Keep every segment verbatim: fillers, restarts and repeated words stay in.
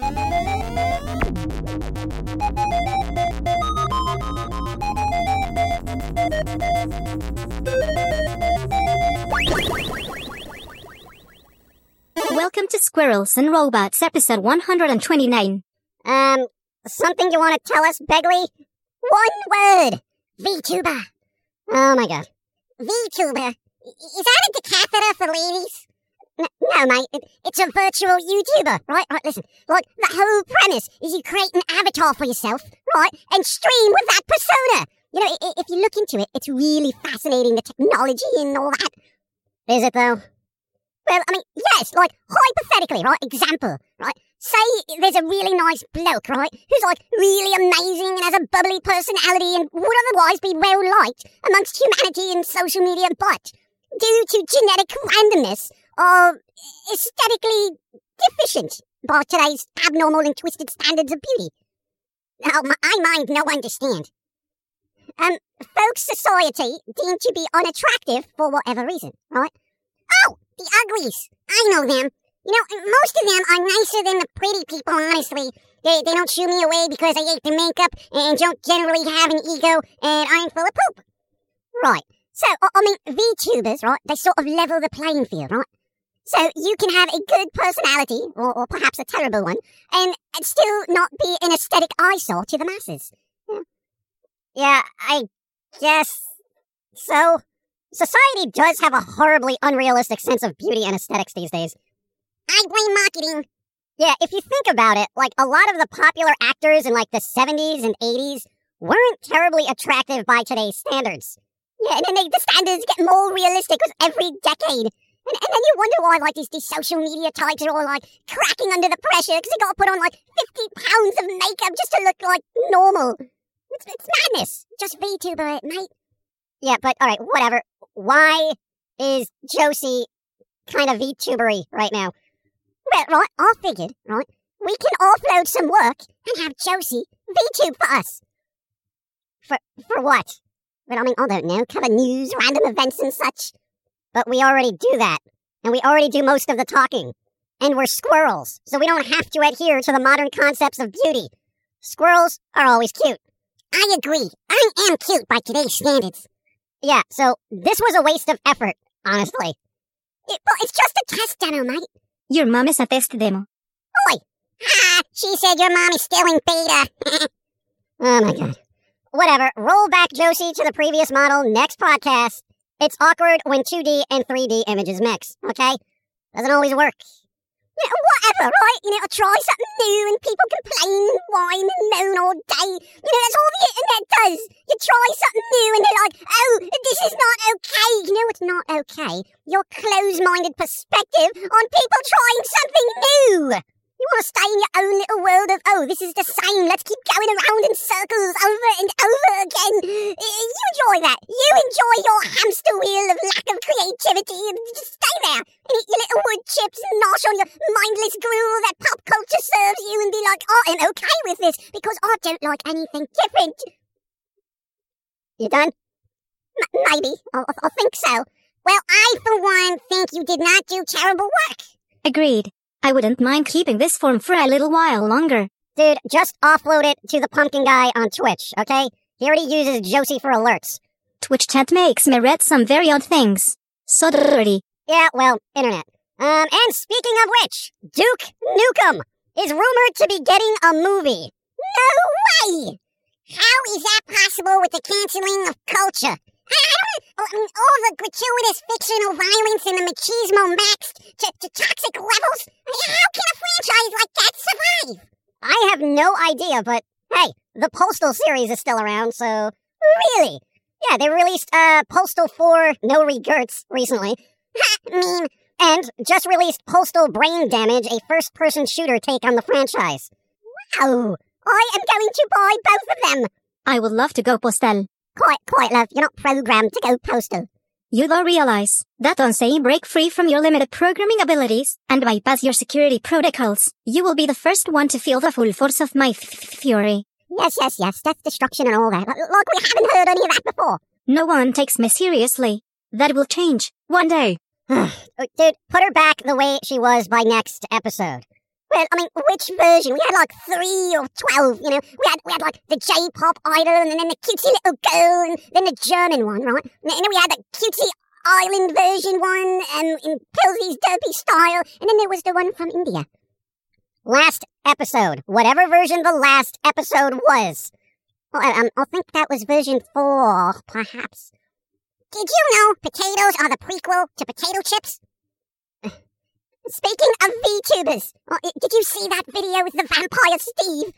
Welcome to Squirrels and Robots, episode one hundred twenty-nine. Um, something you want to tell us, Begley? One word! VTuber. Oh my god. VTuber? Is that a decatheter for ladies? N- no, mate, it, it's a virtual YouTuber, right? Right, listen. Like, the whole premise is you create an avatar for yourself, right, and stream with that persona. You know, i- if you look into it, it's really fascinating, the technology and all that. Is it, though? Well, I mean, yes, like, hypothetically, right, example, right, say there's a really nice bloke, right, who's, like, really amazing and has a bubbly personality and would otherwise be well-liked amongst humanity and social media, but due to genetic randomness, are aesthetically deficient by today's abnormal and twisted standards of beauty. Now, I mind no understand. Um, folks' society deemed to be unattractive for whatever reason, right? Oh, the uglies. I know them. You know, most of them are nicer than the pretty people, honestly. They they don't shoo me away because I hate the makeup and don't generally have an ego and aren't full of poop. Right. So, I mean, VTubers, right, they sort of level the playing field, right? So you can have a good personality, or, or perhaps a terrible one, and still not be an aesthetic eyesore to the masses. Yeah, yeah I guess so. Society does have a horribly unrealistic sense of beauty and aesthetics these days. I blame marketing. Yeah, if you think about it, like, a lot of the popular actors in, like, the seventies and eighties weren't terribly attractive by today's standards. Yeah, and then they, the standards get more realistic with every decade. And, and then you wonder why, like, these, these social media types are all, like, cracking under the pressure because they got to put on, like, fifty pounds of makeup just to look, like, normal. It's, it's madness. Just VTuber, mate. Yeah, but, alright, whatever. Why is Josie kind of VTubery right now? Well, right, I figured, right, we can offload some work and have Josie VTube for us. For, for what? Well, I mean, I don't know, cover news, random events and such. But we already do that, and we already do most of the talking. And we're squirrels, so we don't have to adhere to the modern concepts of beauty. Squirrels are always cute. I agree. I am cute by today's standards. Yeah, so this was a waste of effort, honestly. It, well, it's just a test demo, mate. Your mom is a test demo. Oi! Ah, she said your mom is still in beta. Oh my god. Whatever, roll back Josie to the previous model next podcast. It's awkward when two D and three D images mix, okay? Doesn't always work. You know, whatever, right? You know, I try something new and people complain and whine and moan all day. You know, that's all the internet does. You try something new and they're like, oh, this is not okay. You know it's not okay? Your closed-minded perspective on people trying something new. You want to stay in your own little world of, oh, this is the same, let's keep going around in circles over and over again. You enjoy that. You enjoy your hamster wheel of lack of creativity and just stay there and eat your little wood chips and nosh on your mindless gruel that pop culture serves you and be like, oh, I'm okay with this because I don't like anything different. You done? M- maybe. I-, I think so. Well, I, for one, think you did not do terrible work. Agreed. I wouldn't mind keeping this form for a little while longer. Dude, just offload it to the pumpkin guy on Twitch, okay? He already uses Josie for alerts. Twitch chat makes me read some very odd things. So dirty. Yeah, well, internet. Um, and speaking of which, Duke Nukem is rumored to be getting a movie. No way! How is that possible with the canceling of culture? I mean, all the gratuitous fictional violence and the machismo maxed to, to toxic levels? I mean, how can a franchise like that survive? I have no idea, but hey, the Postal series is still around, so really? Yeah, they released uh, Postal four No Regrets recently. Ha, mean. And just released Postal Brain Damage, a first-person shooter take on the franchise. Wow! I am going to buy both of them! I would love to go Postal. Quite, quite, love. You're not programmed to go Postal. You don't realize that once you break free from your limited programming abilities and bypass your security protocols, you will be the first one to feel the full force of my f- fury. Yes, yes, yes, that's destruction and all that. Like we haven't heard any of that before. No one takes me seriously. That will change one day. Dude, put her back the way she was by next episode. Well, Well, I mean, which version? We had like three or twelve, you know. We had we had like the J-pop idol, and then the cutesy little girl, and then the German one, right? And then we had the cutesy island version one, and in Pilsy's derpy style, and then there was the one from India. Last episode, whatever version the last episode was. Well, I, um, I think that was version four, perhaps. Did you know potatoes are the prequel to potato chips? Speaking of VTubers, oh, did you see that video with the vampire Steve?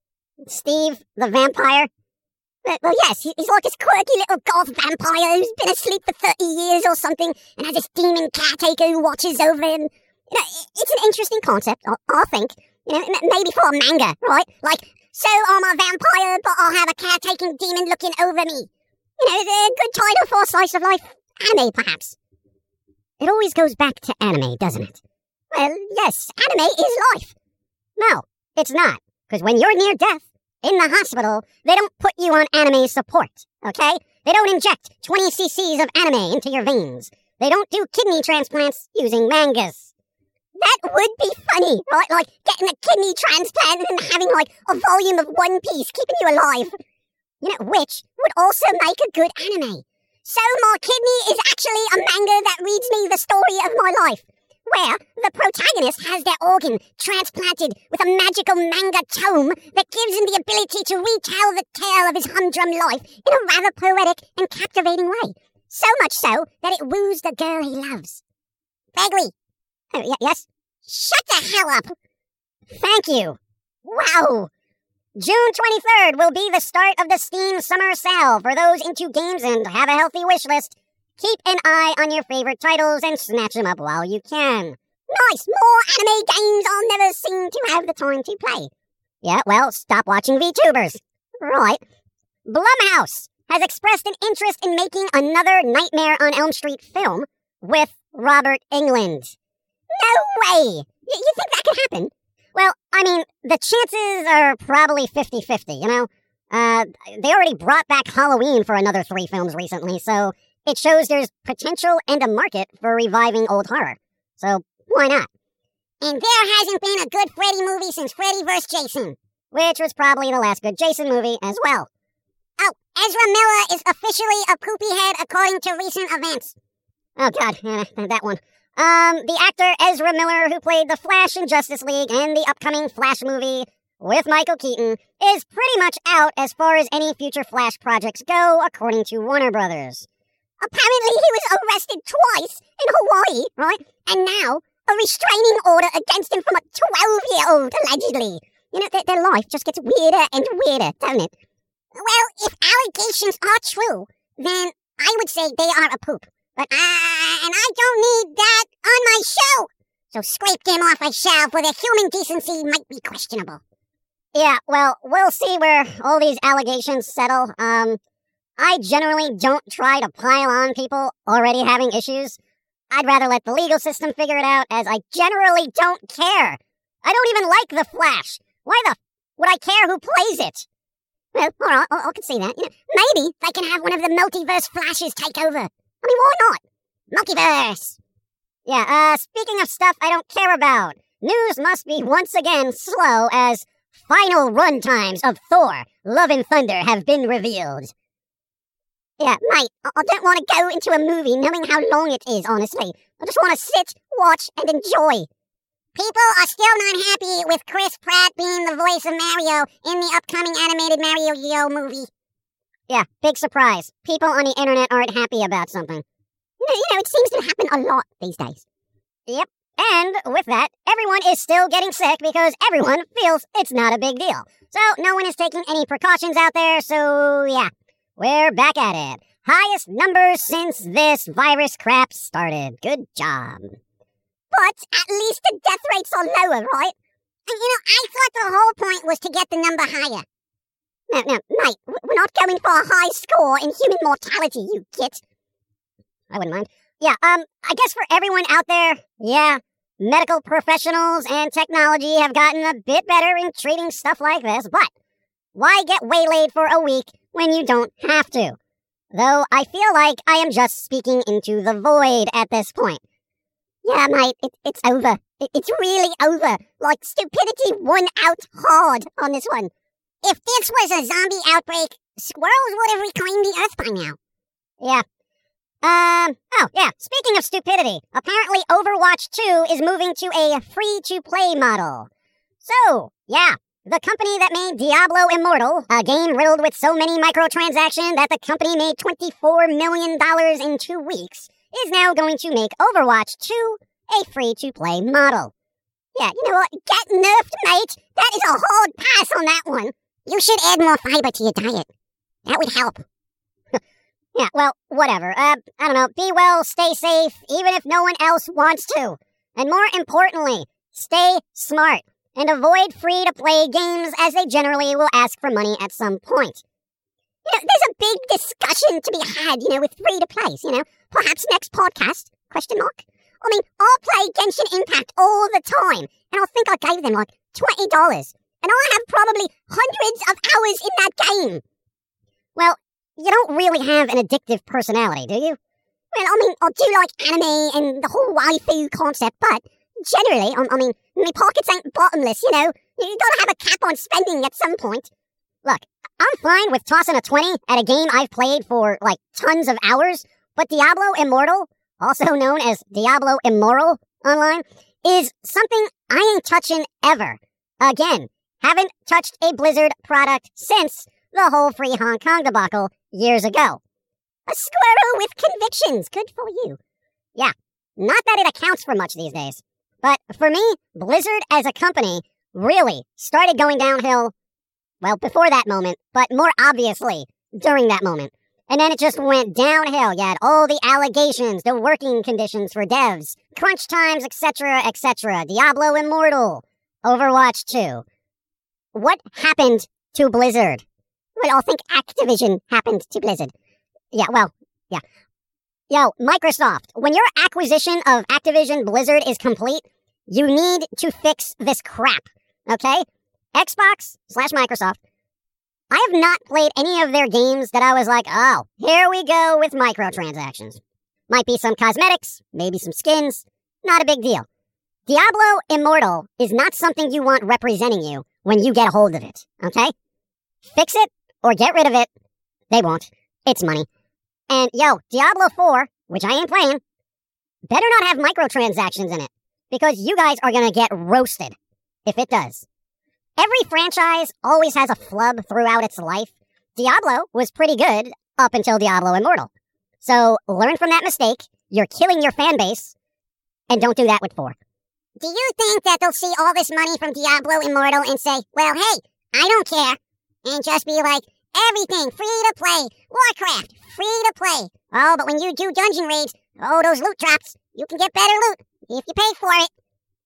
Steve, the vampire? Uh, well, yes, he, he's like this quirky little goth vampire who's been asleep for thirty years or something and has this demon caretaker who watches over him. You know, it's an interesting concept, I, I think. You know, maybe for a manga, right? Like, so I'm a vampire, but I'll have a caretaking demon looking over me. You know, a good title for a slice of life anime, perhaps. It always goes back to anime, doesn't it? Well, yes, anime is life. No, it's not. Because when you're near death, in the hospital, they don't put you on anime support, okay? They don't inject twenty cc's of anime into your veins. They don't do kidney transplants using mangas. That would be funny, right? Like, getting a kidney transplant and having, like, a volume of One Piece keeping you alive. You know, which would also make a good anime. So My Kidney is actually a manga that reads me the story of my life, where the protagonist has their organ transplanted with a magical manga tome that gives him the ability to retell the tale of his humdrum life in a rather poetic and captivating way. So much so that it woos the girl he loves. Begley. Oh, y- yes? Shut the hell up! Thank you. Wow. June twenty-third will be the start of the Steam Summer Sale for those into games and have a healthy wish list. Keep an eye on your favorite titles and snatch them up while you can. Nice! More anime games I'll never seem to have the time to play. Yeah, well, stop watching VTubers. Right. Blumhouse has expressed an interest in making another Nightmare on Elm Street film with Robert Englund. No way! Y- you think that could happen? Well, I mean, the chances are probably fifty-fifty, you know? Uh, they already brought back Halloween for another three films recently, so it shows there's potential and a market for reviving old horror. So, why not? And there hasn't been a good Freddy movie since Freddy versus. Jason, which was probably the last good Jason movie as well. Oh, Ezra Miller is officially a poopy head according to recent events. Oh god, yeah, that one. Um, the actor Ezra Miller, who played the Flash in Justice League and the upcoming Flash movie with Michael Keaton, is pretty much out as far as any future Flash projects go, according to Warner Brothers. Apparently he was arrested twice in Hawaii, right? And now a restraining order against him from a twelve-year-old, allegedly. You know, their, their life just gets weirder and weirder, doesn't it? Well, if allegations are true, then I would say they are a poop. But I, and I don't need that on my show. So scrape them off a shelf where their human decency might be questionable. Yeah, well, we'll see where all these allegations settle. Um, I generally don't try to pile on people already having issues. I'd rather let the legal system figure it out, as I generally don't care. I don't even like The Flash. Why the f- would I care who plays it? Well, alright, I, I can see that. You know, maybe they can have one of the multiverse Flashes take over. I mean, why not? Multiverse! Yeah, uh, speaking of stuff I don't care about, news must be once again slow as final run times of Thor, Love and Thunder have been revealed. Yeah, mate, I, I don't want to go into a movie knowing how long it is, honestly. I just want to sit, watch, and enjoy. People are still not happy with Chris Pratt being the voice of Mario in the upcoming animated Mario Yo movie. Yeah, big surprise. People on the internet aren't happy about something. You know, you know, it seems to happen a lot these days. Yep. And with that, everyone is still getting sick because everyone feels it's not a big deal. So no one is taking any precautions out there, so yeah, we're back at it. Highest numbers since this virus crap started. Good job. But at least the death rates are lower, right? And you know, I thought the whole point was to get the number higher. No, no, mate, we're not going for a high score in human mortality, you git. I wouldn't mind. Yeah, um, I guess for everyone out there, yeah, medical professionals and technology have gotten a bit better in treating stuff like this, but why get waylaid for a week when you don't have to? Though I feel like I am just speaking into the void at this point. Yeah, mate, it, it's over. It, it's really over. Like, stupidity won out hard on this one. If this was a zombie outbreak, squirrels would have reclaimed the Earth by now. Yeah. Um, oh, yeah, speaking of stupidity, apparently Overwatch two is moving to a free-to-play model. So, yeah, the company that made Diablo Immortal, a game riddled with so many microtransactions that the company made twenty-four million dollars in two weeks, is now going to make Overwatch two a free-to-play model. Yeah, you know what? Get nerfed, mate. That is a hard pass on that one. You should add more fiber to your diet. That would help. Yeah, well, whatever. Uh, I don't know. Be well, stay safe, even if no one else wants to. And more importantly, stay smart and avoid free-to-play games, as they generally will ask for money at some point. You know, there's a big discussion to be had, you know, with free-to-plays, you know. Perhaps next podcast, question mark. I mean, I'll play Genshin Impact all the time, and I think I gave them like twenty dollars. And I have probably hundreds of hours in that game. Well, you don't really have an addictive personality, do you? Well, I mean, I do like anime and the whole waifu concept, but generally, I, I mean, my pockets ain't bottomless, you know? You gotta have a cap on spending at some point. Look, I'm fine with tossing a twenty at a game I've played for, like, tons of hours, but Diablo Immortal, also known as Diablo Immoral online, is something I ain't touching ever. Again, haven't touched a Blizzard product since the whole Free Hong Kong debacle years ago. A squirrel with convictions. Good for you. Yeah, not that it accounts for much these days. But for me, Blizzard as a company really started going downhill, well, before that moment, but more obviously during that moment. And then it just went downhill. You had all the allegations, the working conditions for devs, crunch times, et cetera, et cetera. Diablo Immortal, Overwatch two. What happened to Blizzard? Well, I think Activision happened to Blizzard. Yeah, well, yeah. Yo, Microsoft, when your acquisition of Activision Blizzard is complete, you need to fix this crap, okay? Xbox slash Microsoft. I have not played any of their games that I was like, oh, here we go with microtransactions. Might be some cosmetics, maybe some skins. Not a big deal. Diablo Immortal is not something you want representing you when you get a hold of it, okay? Fix it or get rid of it. They won't. It's money. And, yo, Diablo four, which I ain't playing, better not have microtransactions in it, because you guys are gonna get roasted if it does. Every franchise always has a flub throughout its life. Diablo was pretty good up until Diablo Immortal. So, learn from that mistake. You're killing your fan base, and don't do that with four. Do you think that they'll see all this money from Diablo Immortal and say, well, hey, I don't care, and just be like, everything free to play, Warcraft, free to play. Oh, but when you do dungeon raids, oh, those loot drops, you can get better loot if you pay for it.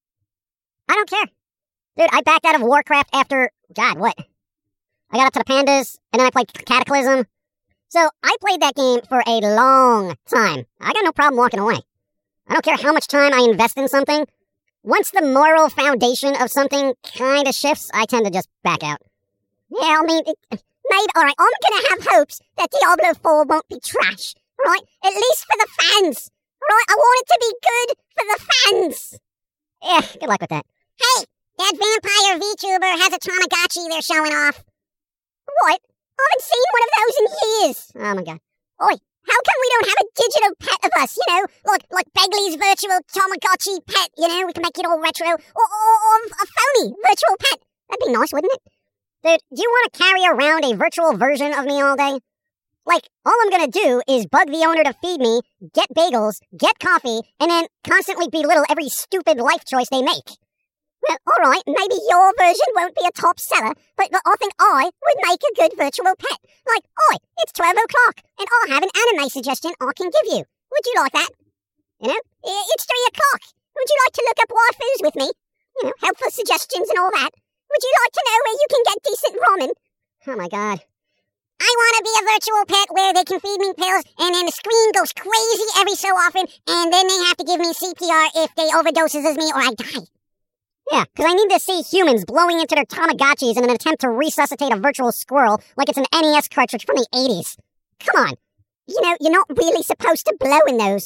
I don't care. Dude, I backed out of Warcraft after, God, what? I got up to the pandas, and then I played Cataclysm. So, I played that game for a long time. I got no problem walking away. I don't care how much time I invest in something. Once the moral foundation of something kind of shifts, I tend to just back out. Yeah, I mean, it, maybe, alright, I'm gonna have hopes that Diablo four won't be trash, right? At least for the fans, right? I want it to be good for the fans. Yeah, good luck with that. Hey, that vampire VTuber has a Tamagotchi they're showing off. What? I haven't seen one of those in years. Oh my god. Oi, how come we don't have a digital pet of us, you know? Like, like Begley's virtual Tamagotchi pet, you know? We can make it all retro. Or, or, or a phony virtual pet. That'd be nice, wouldn't it? Dude, do you want to carry around a virtual version of me all day? Like, all I'm gonna do is bug the owner to feed me, get bagels, get coffee, and then constantly belittle every stupid life choice they make. Well, alright, maybe your version won't be a top seller, but, but I think I would make a good virtual pet. Like, oi, it's twelve o'clock, and I have an anime suggestion I can give you. Would you like that? You know, it's three o'clock. Would you like to look up waifus with me? You know, helpful suggestions and all that. Would you like to know where you can get decent ramen? Oh my god. I want to be a virtual pet where they can feed me pills, and then the screen goes crazy every so often, and then they have to give me C P R if they overdoses as me or I die. Yeah, because I need to see humans blowing into their Tamagotchis in an attempt to resuscitate a virtual squirrel like it's an N E S cartridge from the eighties. Come on. You know, you're not really supposed to blow in those.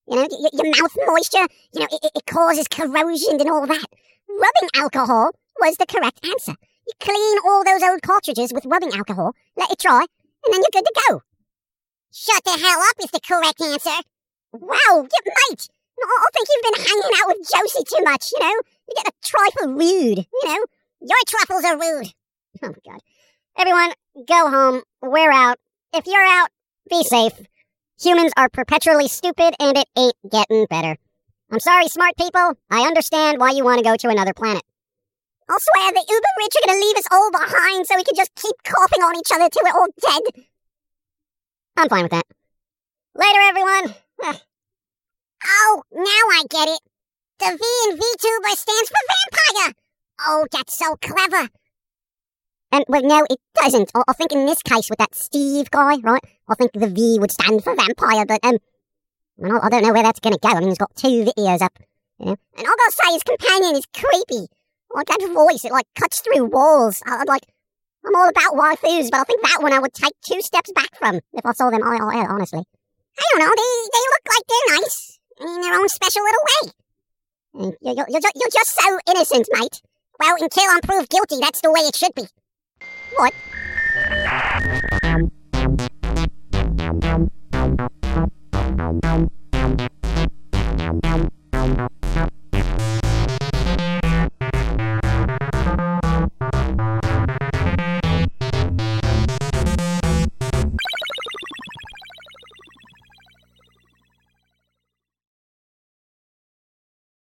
You know, y- your mouth moisture, you know, it, it causes corrosion and all that. Rubbing alcohol was the correct answer. You clean all those old cartridges with rubbing alcohol, let it dry, and then you're good to go. Shut the hell up is the correct answer. Wow, you mate. I think you've been hanging out with Josie too much, you know? You get a trifle rude, you know? Your truffles are rude. Oh, my God. Everyone, go home. We're out. If you're out, be safe. Humans are perpetually stupid, and it ain't getting better. I'm sorry, smart people. I understand why you want to go to another planet. I'll swear the uber rich are going to leave us all behind so we can just keep coughing on each other till we're all dead. I'm fine with that. Later, everyone. Oh, now I get it. The V in VTuber stands for vampire. Oh, that's so clever. And, well, no, it doesn't. I, I think in this case with that Steve guy, right, I think the V would stand for vampire, but, um, I, mean, I don't know where that's going to go. I mean, he's got two videos up, you know. And I gotta say, his companion is creepy. Like, that voice, it, like, cuts through walls. I, I'd like, I'm all about waifus, but I think that one I would take two steps back from if I saw them I R L, honestly. I don't know, they, they look like they're nice in their own special little way. You're, you're, you're, you're just so innocent, mate. Well, until I'm proved guilty, that's the way it should be. What?